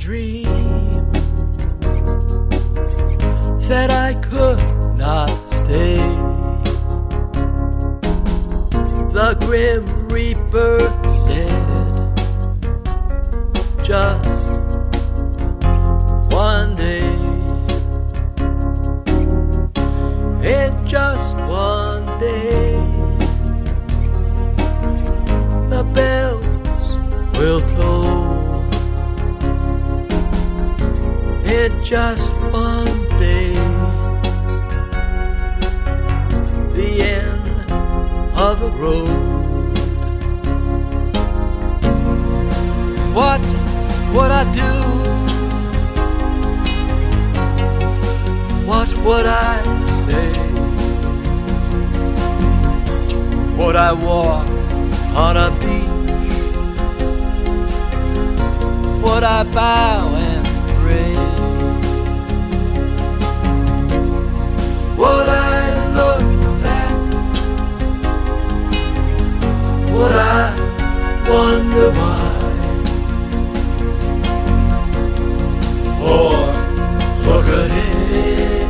dream that I could not stay. The Grim Reaper said, just one day. In just one day, the bells will toll. In just one day, the end of the road. What would I do? What would I say? Would I walk on a beach? Would I bow and pray? Would I look back? Would I wonder why? Or look ahead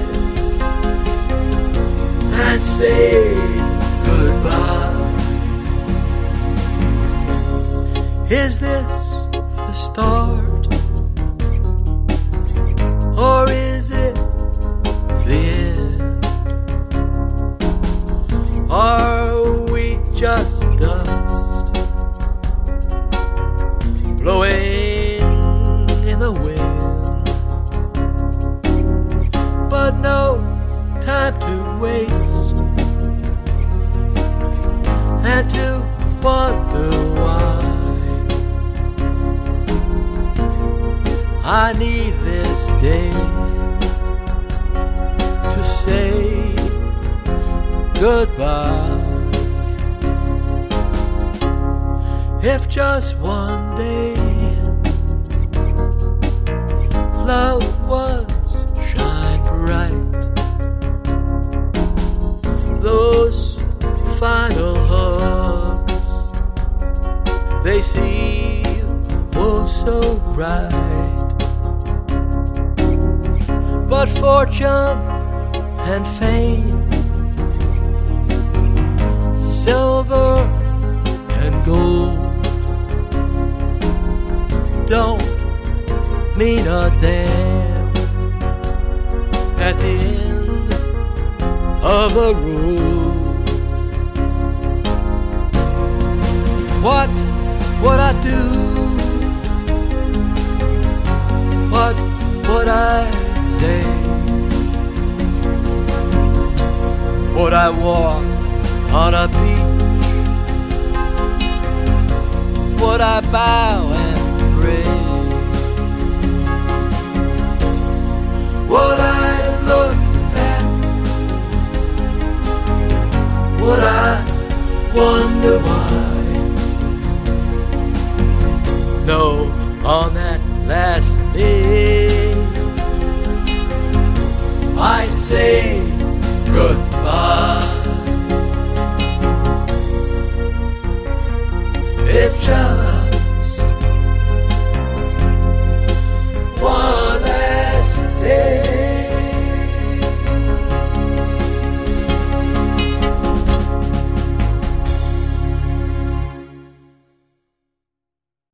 and say goodbye? Is this the start? Or is it the end? Are we just dust blowing in the wind? But no time to waste and to wonder why. I need this day to say goodbye. If just one day loved ones shine bright, those final hugs, they seem oh so bright. But fortune and fame, silver and gold, don't mean a damn at the end of the road. What would I do? What would I say? Would I walk on a beach? Would I bow